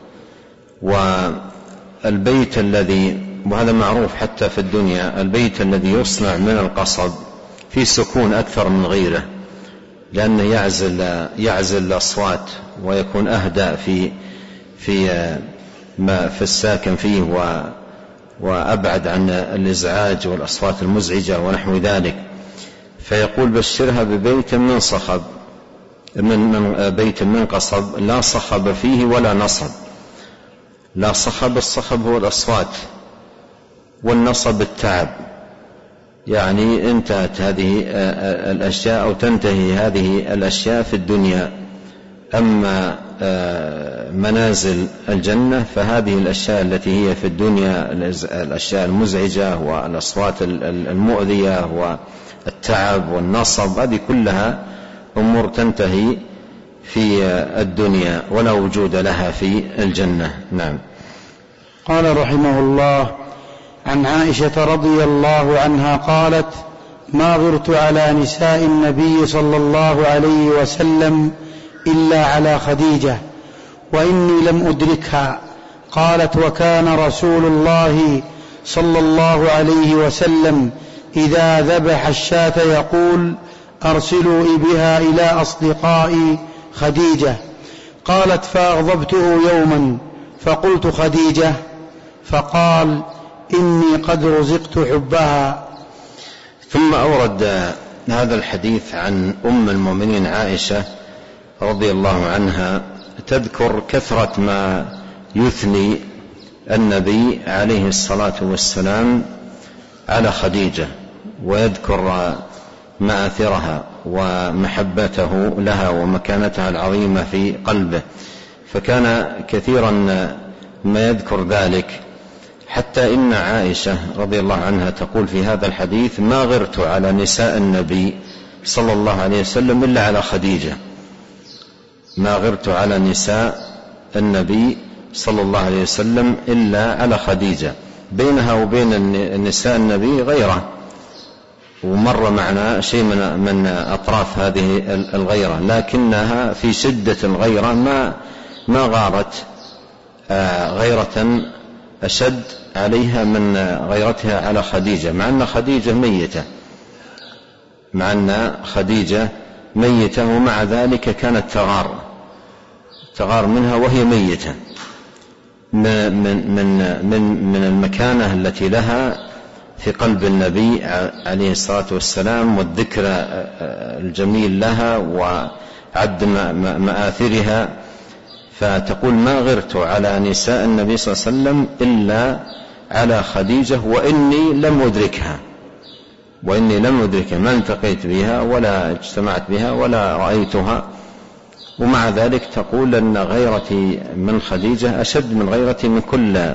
والبيت الذي، وهذا معروف حتى في الدنيا، البيت الذي يصنع من القصب في سكون أكثر من غيره، لأنه يعزل يعزل الأصوات ويكون أهدأ في في ما في الساكن فيه وأبعد عن الإزعاج والأصوات المزعجة ونحو ذلك. فيقول: بشرها ببيت من صخب من, من بيت من قصب لا صخب فيه ولا نصب. لا صخب، الصخب هو الأصوات، والنصب التعب. يعني انتهت هذه الأشياء أو تنتهي هذه الأشياء في الدنيا. أما منازل الجنة فهذه الأشياء التي هي في الدنيا، الأشياء المزعجة والأصوات المؤذية والتعب والنصب، هذه كلها أمور تنتهي في الدنيا ولا وجود لها في الجنة. نعم. قال رحمه الله: عن عائشة رضي الله عنها قالت: ما غرت على نساء النبي صلى الله عليه وسلم إلا على خديجة وإني لم أدركها. قالت: وكان رسول الله صلى الله عليه وسلم إذا ذبح الشاة يقول: أرسلوا بها إلى أصدقائي خديجة. قالت: فأغضبته يوما فقلت: خديجة؟ فقال: إني قد رزقت حبها. ثم أورد هذا الحديث عن أم المؤمنين عائشة رضي الله عنها تذكر كثرة ما يثني النبي عليه الصلاة والسلام على خديجة، ويذكر مآثرها ومحبته لها ومكانتها العظيمة في قلبه، فكان كثيرا ما يذكر ذلك، حتى إن عائشة رضي الله عنها تقول في هذا الحديث: ما غرت على نساء النبي صلى الله عليه وسلم إلا على خديجة. ما غرت على نساء النبي صلى الله عليه وسلم إلا على خديجة. بينها وبين النساء النبي غيرة، ومر معنا شيء من من أطراف هذه الغيرة، لكنها في شدة الغيرة ما ما غارت غيرة أشد عليها من غيرتها على خديجة، مع أن خديجة ميتة مع أن خديجة ميتة ومع ذلك كانت تغار تغار منها وهي ميتة من من من من المكانة التي لها في قلب النبي عليه الصلاة والسلام، والذكر الجميل لها وعد مآثرها. فتقول: ما غرت على نساء النبي صلى الله عليه وسلم إلا على خديجة وإني لم أدركها وإني لم أدركها ما التقيت بها ولا اجتمعت بها ولا رأيتها. ومع ذلك تقول أن غيرتي من خديجة أشد من غيرتي من كل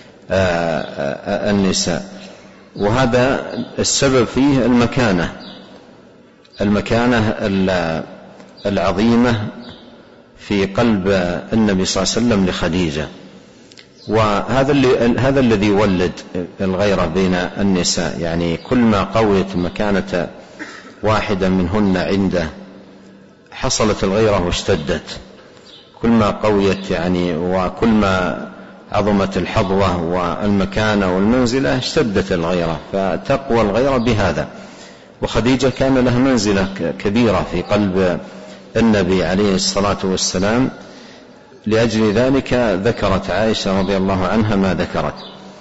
النساء. وهذا السبب فيه المكانة المكانة العظيمة في قلب النبي صلى الله عليه وسلم لخديجة، وهذا اللي هذا الذي يولد الغيرة بين النساء. يعني كل ما قويت مكانة واحدة منهن عنده حصلت الغيرة واشتدت، كل ما قويت يعني وكل ما عظمت الحظوة والمكانة والمنزلة اشتدت الغيرة، فتقوى الغيرة بهذا. وخديجة كان لها منزلة كبيرة في قلب النبي عليه الصلاة والسلام، لأجل ذلك ذكرت عائشة رضي الله عنها ما ذكرت.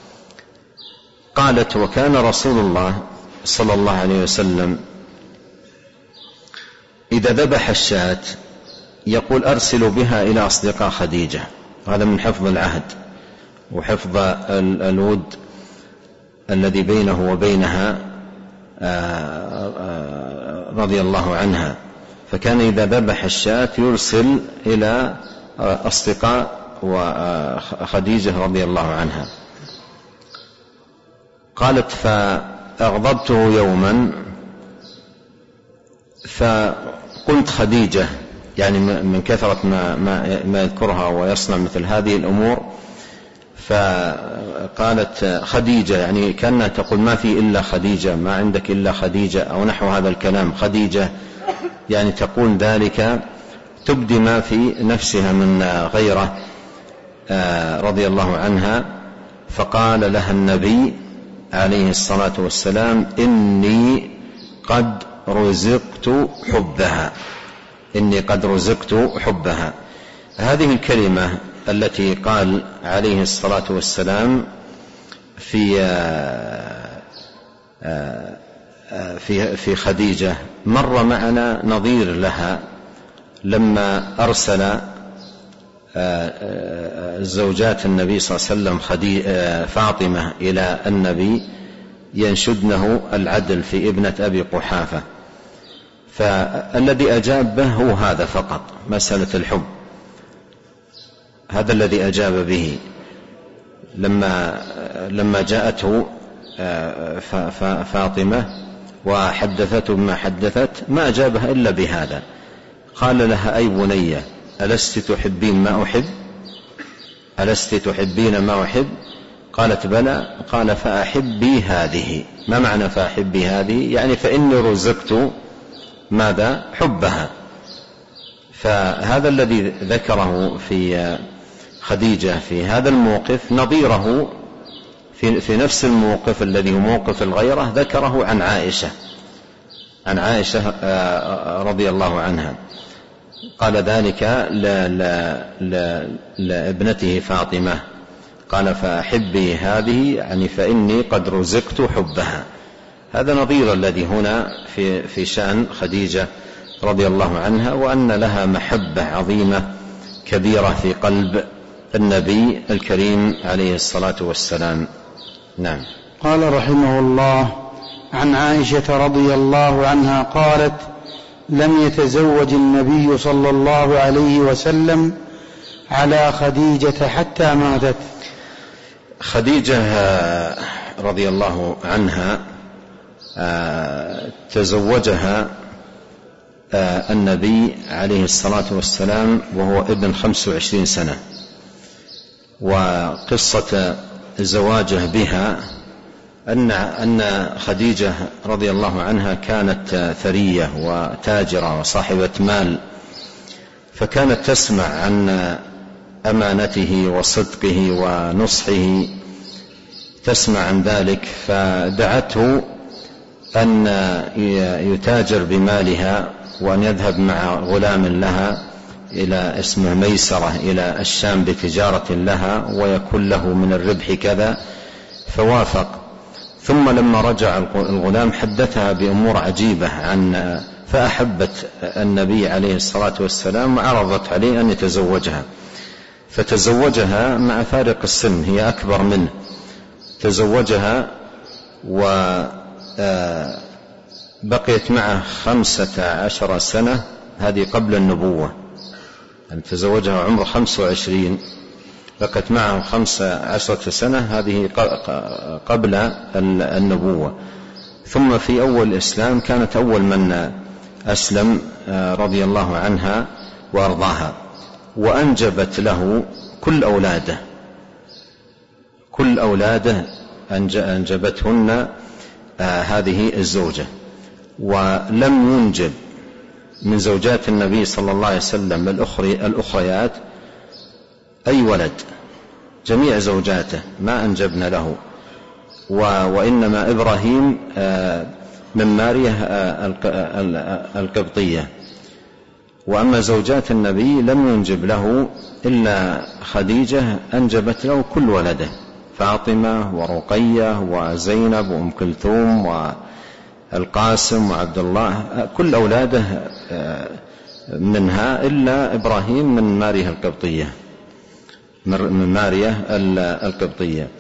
قالت: وكان رسول الله صلى الله عليه وسلم إذا ذبح الشاة يقول: أرسل بها إلى أصدقاء خديجة. هذا من حفظ العهد وحفظ الود الذي بينه وبينها رضي الله عنها. فكان إذا ذبح الشاة يرسل إلى أصدقاء وخديجة رضي الله عنها. قالت: فأغضبته يوما فقلت خديجة، يعني من كثرة ما, ما, ما يذكرها ويصنع مثل هذه الأمور، فقالت خديجة، يعني كأنها تقول: ما في إلا خديجة، ما عندك إلا خديجة، أو نحو هذا الكلام. خديجة يعني تقول ذلك تبدي ما في نفسها من غيرة رضي الله عنها. فقال لها النبي عليه الصلاة والسلام: إني قد رزقت حبها إني قد رزقت حبها. هذه الكلمة التي قال عليه الصلاة والسلام في في في خديجة مر معنا نظير لها لما أرسل زوجات النبي صلى الله عليه وسلم فاطمة إلى النبي ينشدنه العدل في ابنة أبي قحافة، فالذي أجاب به هو هذا فقط، مسألة الحب، هذا الذي أجاب به. لما لما جاءته فاطمة وحدثته بما حدثت ما أجابها إلا بهذا. قال لها: أي بنية، ألست تحبين ما أحب؟ ألست تحبين ما أحب؟ قالت: بلى. قال: فأحبي هذه. ما معنى فأحبي هذه؟ يعني فإني رزقت ماذا؟ حبها. فهذا الذي ذكره في خديجة في هذا الموقف نظيره في, في نفس الموقف الذي هو موقف الغيرة ذكره عن عائشة عن عائشة رضي الله عنها. قال ذلك لابنته فاطمة، قال فأحبي هذه يعني فإني قد رزقت حبها. هذا نظير الذي هنا في, في شأن خديجة رضي الله عنها، وأن لها محبة عظيمة كبيرة في قلب النبي الكريم عليه الصلاة والسلام. نعم. قال رحمه الله: عن عائشة رضي الله عنها قالت: لم يتزوج النبي صلى الله عليه وسلم على خديجة حتى ماتت. خديجة رضي الله عنها تزوجها النبي عليه الصلاة والسلام وهو ابن خمس وعشرين سنة، وقصة زواجه بها أن أن خديجة رضي الله عنها كانت ثرية وتاجرة وصاحبة مال، فكانت تسمع عن أمانته وصدقه ونصحه، تسمع عن ذلك، فدعته أن يتاجر بمالها وأن يذهب مع غلام لها إلى اسمه ميسرة إلى الشام بتجارة لها ويكون له من الربح كذا، فوافق. ثم لما رجع الغلام حدثها بأمور عجيبة عن فأحبت النبي عليه الصلاة والسلام وعرضت عليه أن يتزوجها، فتزوجها مع فارق السن، هي أكبر منه، تزوجها وبقيت معه خمسة عشر سنة، هذه قبل النبوة، يعني تزوجها عمر خمس وعشرين، بقت معه خمسة عشرة سنة، هذه قبل النبوة. ثم في أول الإسلام كانت أول من أسلم رضي الله عنها وأرضاها، وأنجبت له كل أولاده كل أولاده أنجبتهن هذه الزوجة، ولم ينجب من زوجات النبي صلى الله عليه وسلم الأخريات أي ولد، جميع زوجاته ما أنجبن له، وإنما إبراهيم من مارية القبطية، وأما زوجات النبي لم ينجب له إلا خديجة أنجبت له كل ولده، فاطمة ورقية وزينب وأم كلثوم والقاسم وعبد الله، كل أولاده منها إلا إبراهيم من مارية القبطية من مارية القبطية.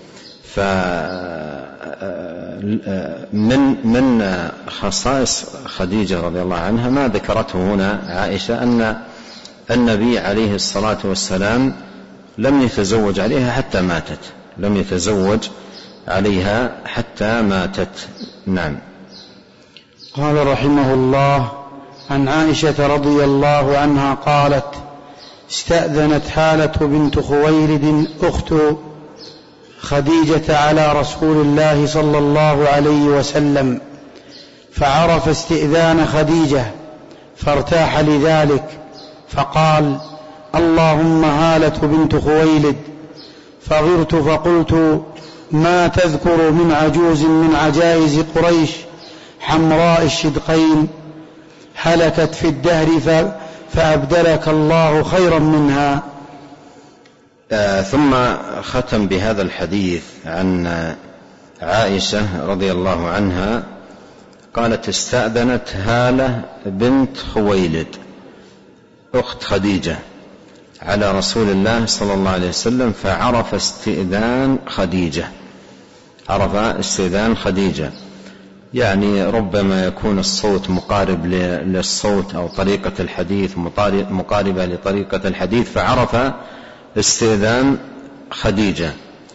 فمن من خصائص خديجة رضي الله عنها ما ذكرته هنا عائشة أن النبي عليه الصلاة والسلام لم يتزوج عليها حتى ماتت، لم يتزوج عليها حتى ماتت. نعم. قال رحمه الله: عن عائشة رضي الله عنها قالت: استأذنت هالة بنت خويلد أخت خديجة على رسول الله صلى الله عليه وسلم، فعرف استئذان خديجة فارتاح لذلك، فقال: اللهم هالة بنت خويلد. فغرت فقلت: ما تذكر من عجوز من عجائز قريش حمراء الشدقين هلكت في الدهر فأبدلك الله خيرا منها. آه ثم ختم بهذا الحديث عن عائشة رضي الله عنها قالت: استأذنت هالة بنت خويلد أخت خديجة على رسول الله صلى الله عليه وسلم، فعرف استئذان خديجة، عرف استئذان خديجة، يعني ربما يكون الصوت مقارب للصوت أو طريقة الحديث مقاربة لطريقة الحديث، فعرف استئذان خديجة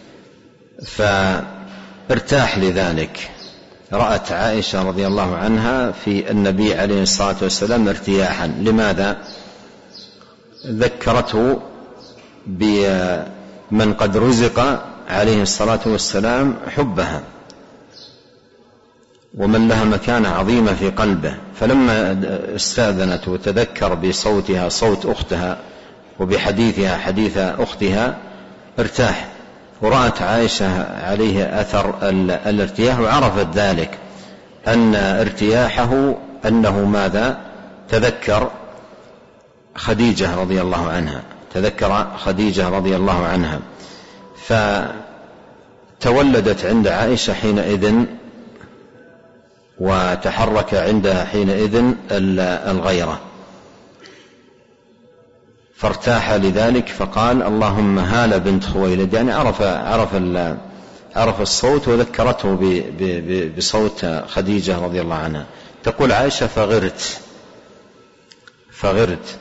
فارتاح لذلك. رأت عائشة رضي الله عنها في النبي عليه الصلاة والسلام ارتياحا. لماذا؟ ذكرته بمن قد رزق عليه الصلاة والسلام حبها، ومن لها مكانة عظيمة في قلبه. فلما استأذنت وتذكر بصوتها صوت أختها وبحديثها حديث أختها ارتاح، ورأت عائشة عليه أثر الارتياح وعرفت ذلك أن ارتياحه أنه ماذا؟ تذكر خديجة رضي الله عنها، تذكر خديجة رضي الله عنها، فتولدت عند عائشة حينئذ وتحرك عندها حينئذ الغيرة، فارتاح لذلك فقال اللهم هالة بنت خويلد، يعني عرف عرف عرف الصوت وذكرته بصوت خديجة رضي الله عنها. تقول عائشة فغرت فغرت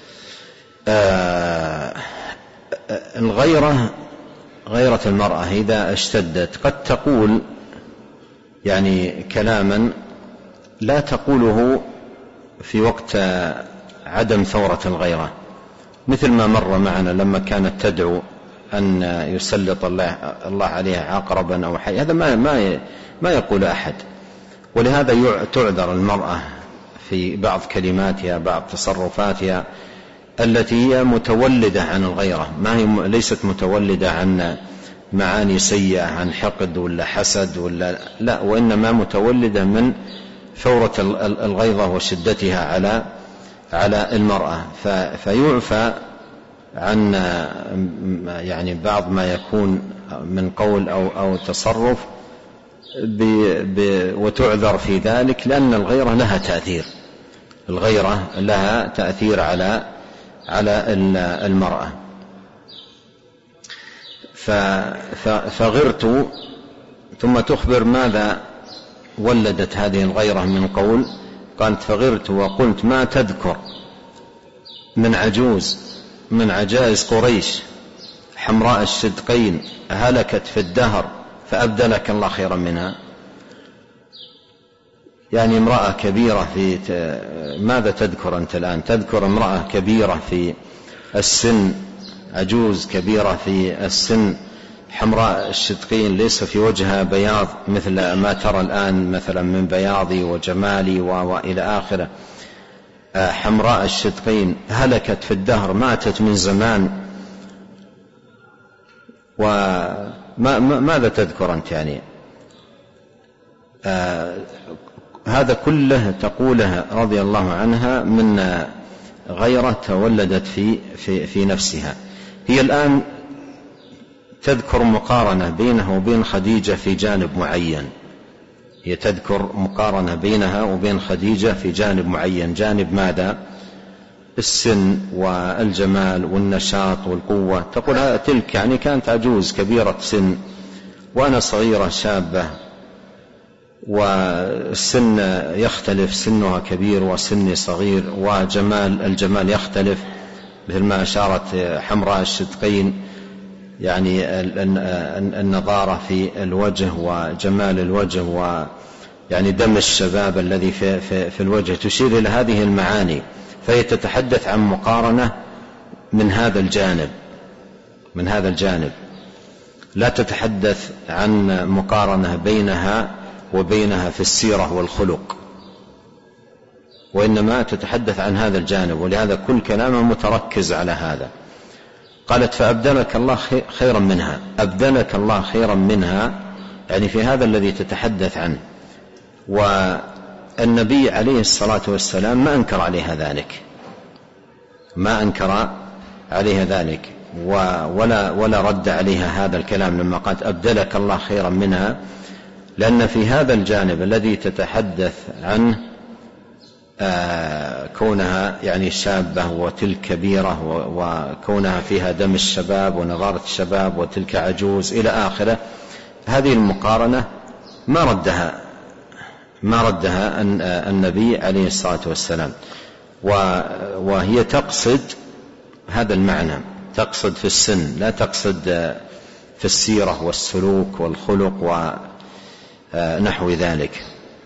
آه الغيرة، غيرة المرأة إذا اشتدت قد تقول يعني كلاما لا تقوله في وقت عدم ثورة الغيرة، مثل ما مر معنا لما كانت تدعو أن يسلط الله, الله عليها عقربا أو حي، هذا ما, ما, ما يقول أحد. ولهذا تعذر المرأة في بعض كلماتها بعض تصرفاتها التي هي متولدة عن الغيرة، ما هي ليست متولدة عن معاني سيئة عن حقد ولا حسد ولا لا، وإنما متولدة من ثورة الغيظة وشدتها على على المرأة. فيعفى عن يعني بعض ما يكون من قول أو, أو تصرف وتعذر في ذلك، لأن الغيرة لها تأثير، الغيرة لها تأثير على على المرأة. فغرت، ثم تخبر ماذا ولدت هذه الغيرة من قول، قالت فغرت وقلت ما تذكر من عجوز من عجائز قريش حمراء الشدقين هلكت في الدهر فأبدلك الله خيرا منها. يعني امرأة كبيرة في ماذا تذكر أنت الآن؟ تذكر امرأة كبيرة في السن، عجوز كبيرة في السن حمراء الشدقين ليس في وجهها بياض مثل ما ترى الآن مثلا من بياضي وجمالي وإلى آخره، حمراء الشدقين هلكت في الدهر ماتت من زمان، وماذا تذكر أنت؟ يعني آه هذا كله تقوله رضي الله عنها من غيرة تولدت في, في, في نفسها. هي الآن تذكر مقارنة بينها وبين خديجة في جانب معين، هي تذكر مقارنة بينها وبين خديجة في جانب معين، جانب ماذا؟ السن والجمال والنشاط والقوة. تقول تلك يعني كانت عجوز كبيرة سن وأنا صغيرة شابة، والسن يختلف، سنها كبير وسني صغير، وجمال الجمال يختلف مثل ما أشارت حمراء الشدقين، يعني النضارة في الوجه وجمال الوجه ويعني دم الشباب الذي في, في, في الوجه، تشير إلى هذه المعاني. فهي تتحدث عن مقارنة من هذا الجانب من هذا الجانب لا تتحدث عن مقارنة بينها وبينها في السيرة والخلق، وإنما تتحدث عن هذا الجانب، ولهذا كل كلامه متركز على هذا. قالت فأبدلك الله خيرا منها، أبدلك الله خيرا منها يعني في هذا الذي تتحدث عنه. والنبي عليه الصلاة والسلام ما أنكر عليها ذلك، ما أنكر عليها ذلك ولا, ولا رد عليها هذا الكلام لما قالت أبدلك الله خيرا منها، لأن في هذا الجانب الذي تتحدث عنه آه كونها يعني شابة وتلك كبيرة وكونها فيها دم الشباب ونضارة الشباب وتلك عجوز إلى آخره، هذه المقارنة ما ردها ما ردها النبي عليه الصلاة والسلام، وهي تقصد هذا المعنى، تقصد في السن لا تقصد في السيرة والسلوك والخلق ونحو ذلك.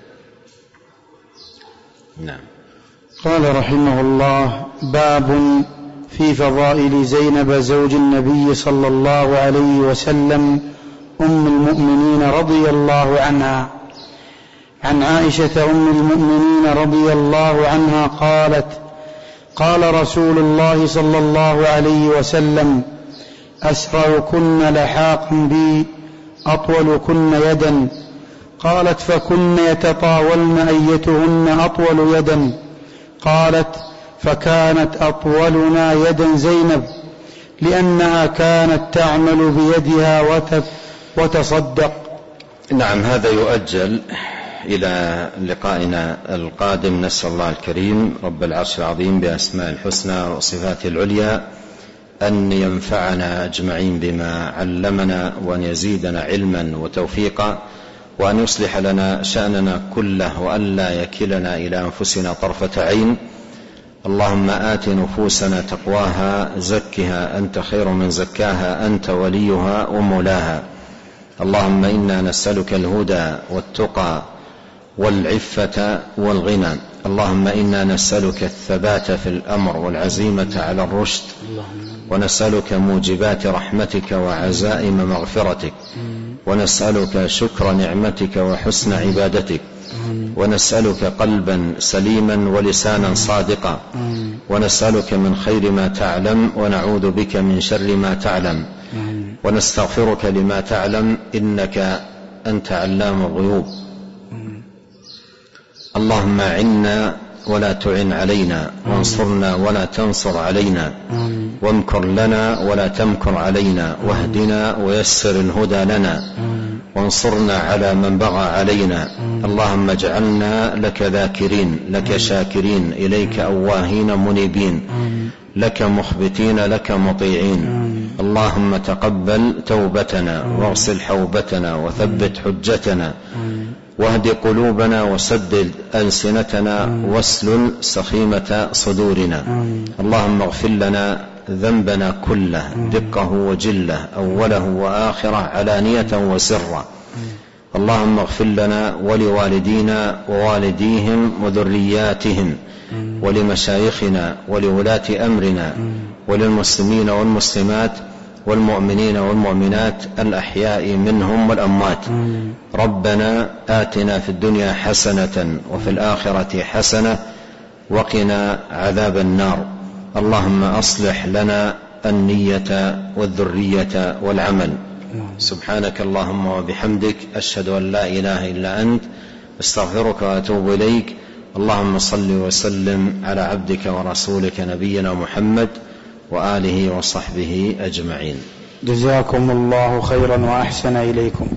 نعم. قال رحمه الله: باب في فضائل زينب زوج النبي صلى الله عليه وسلم أم المؤمنين رضي الله عنها. عن عائشة أم المؤمنين رضي الله عنها قالت: قال رسول الله صلى الله عليه وسلم: أسرعكن لحاقا بي أطولكن يدا. قالت: فكن يتطاولن أيتهن أطول يدا. قالت: فكانت أطولنا يدا زينب، لأنها كانت تعمل بيدها وتصدق. نعم، هذا يؤجل إلى لقائنا القادم. نسأل الله الكريم رب العرش العظيم بأسماء الحسنى وصفاته العليا أن ينفعنا أجمعين بما علمنا، وأن يزيدنا علما وتوفيقا، وأن يصلح لنا شأننا كله، وأن لا يكلنا إلى أنفسنا طرفة عين. اللهم آت نفوسنا تقواها، زكها أنت خير من زكاها، أنت وليها ومولاها. اللهم إنا نسألك الهدى والتقى والعفة والغنى. اللهم إنا نسألك الثبات في الأمر والعزيمة على الرشد، ونسألك موجبات رحمتك وعزائم مغفرتك، ونسألك شكر نعمتك وحسن عبادتك، ونسألك قلبا سليما ولسانا صادقا، ونسألك من خير ما تعلم، ونعوذ بك من شر ما تعلم، ونستغفرك لما تعلم، إنك أنت علام الغيوب. اللهم أعنا ولا تعن علينا، وانصرنا ولا تنصر علينا، وامكر لنا ولا تمكر علينا، واهدنا ويسر الهدى لنا، وانصرنا على من بغى علينا. اللهم اجعلنا لك ذاكرين، لك شاكرين، إليك أواهين منيبين، لك مخبتين، لك مطيعين. اللهم تقبل توبتنا، واغسل حوبتنا، وثبت حجتنا، واهد قلوبنا، وسدد ألسنتنا، واسلل سخيمة صدورنا. اللهم اغفر لنا ذنبنا كله، دقه وجله، أوله وآخره، علانية وسرا. اللهم اغفر لنا ولوالدينا ووالديهم وذرياتهم، ولمشايخنا ولولاة أمرنا، وللمسلمين والمسلمات والمؤمنين والمؤمنات الأحياء منهم والأموات. ربنا آتنا في الدنيا حسنة وفي الآخرة حسنة وقنا عذاب النار. اللهم أصلح لنا النية والذرية والعمل. سبحانك اللهم وبحمدك، أشهد أن لا إله إلا أنت، استغفرك وأتوب إليك. اللهم صل وسلم على عبدك ورسولك نبينا محمد وآله وصحبه أجمعين. جزاكم الله خيرا وأحسن إليكم.